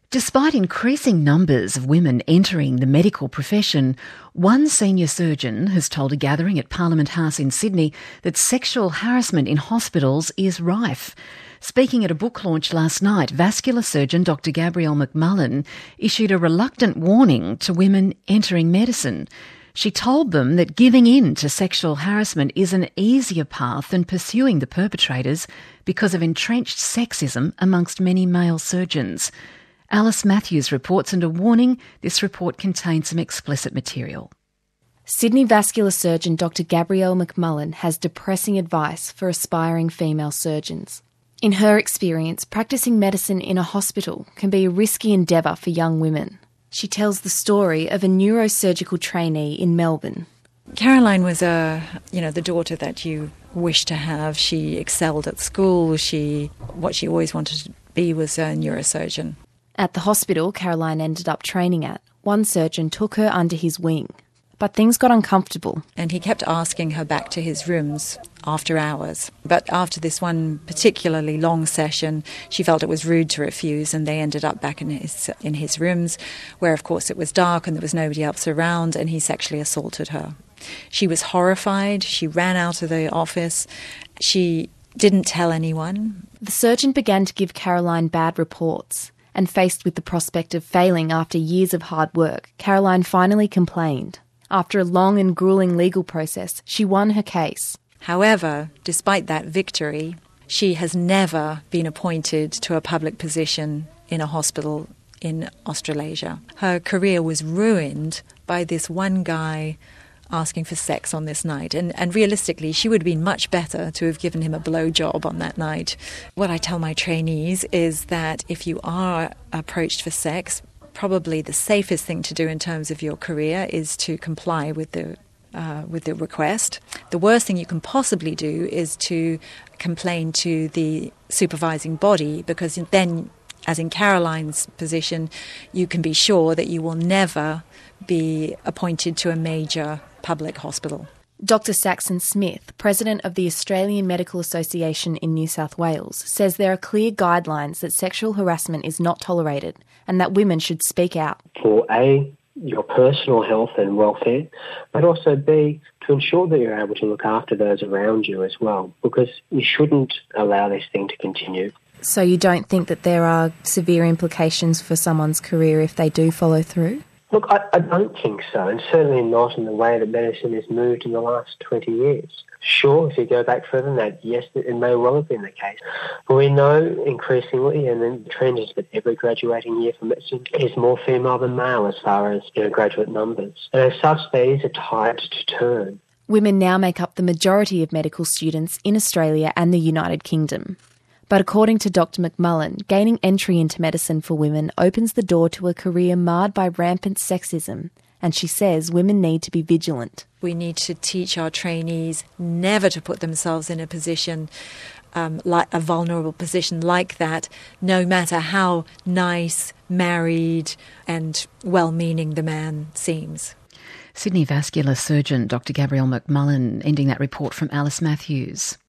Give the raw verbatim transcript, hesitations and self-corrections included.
Despite increasing numbers of women entering the medical profession, one senior surgeon has told a gathering at Parliament House in Sydney that sexual harassment in hospitals is rife. Speaking at a book launch last night, vascular surgeon Doctor Gabrielle McMullen issued a reluctant warning to women entering medicine. She told them that giving in to sexual harassment is an easier path than pursuing the perpetrators because of entrenched sexism amongst many male surgeons. Alice Matthews reports, and a warning, this report contains some explicit material. Sydney vascular surgeon Doctor Gabrielle McMullen has depressing advice for aspiring female surgeons. In her experience, practicing medicine in a hospital can be a risky endeavour for young women. She tells the story of a neurosurgical trainee in Melbourne. Caroline was a, you know, the daughter that you wish to have. She excelled at school. She, what she always wanted to be was a neurosurgeon. At the hospital Caroline ended up training at, one surgeon took her under his wing. But things got uncomfortable. And he kept asking her back to his rooms after hours. But after this one particularly long session, she felt it was rude to refuse, and they ended up back in his in his rooms, where of course it was dark and there was nobody else around, and he sexually assaulted her. She was horrified. She ran out of the office. She didn't tell anyone. The surgeon began to give Caroline bad reports. And faced with the prospect of failing after years of hard work, Caroline finally complained. After a long and gruelling legal process, she won her case. However, despite that victory, she has never been appointed to a public position in a hospital in Australasia. Her career was ruined by this one guy asking for sex on this night. And, and realistically, she would have been much better to have given him a blowjob on that night. What I tell my trainees is that if you are approached for sex, probably the safest thing to do in terms of your career is to comply with the uh, with the request. The worst thing you can possibly do is to complain to the supervising body, because then, as in Caroline's position, you can be sure that you will never be appointed to a major public hospital. Doctor Saxon Smith, president of the Australian Medical Association in New South Wales, says there are clear guidelines that sexual harassment is not tolerated and that women should speak out. For A, your personal health and welfare, but also B, to ensure that you're able to look after those around you as well, because you shouldn't allow this thing to continue. So you don't think that there are severe implications for someone's career if they do follow through? Look, I, I don't think so, and certainly not in the way that medicine has moved in the last twenty years. Sure, if you go back further than that, yes, it may well have been the case. But we know increasingly, and then the trend is that every graduating year for medicine is more female than male as far as, you know, graduate numbers. And as such, there is a tide to turn. Women now make up the majority of medical students in Australia and the United Kingdom. But according to Doctor McMullen, gaining entry into medicine for women opens the door to a career marred by rampant sexism, and she says women need to be vigilant. We need to teach our trainees never to put themselves in a position, um, like a vulnerable position like that, no matter how nice, married and well-meaning the man seems. Sydney vascular surgeon Doctor Gabrielle McMullen ending that report from Alice Matthews.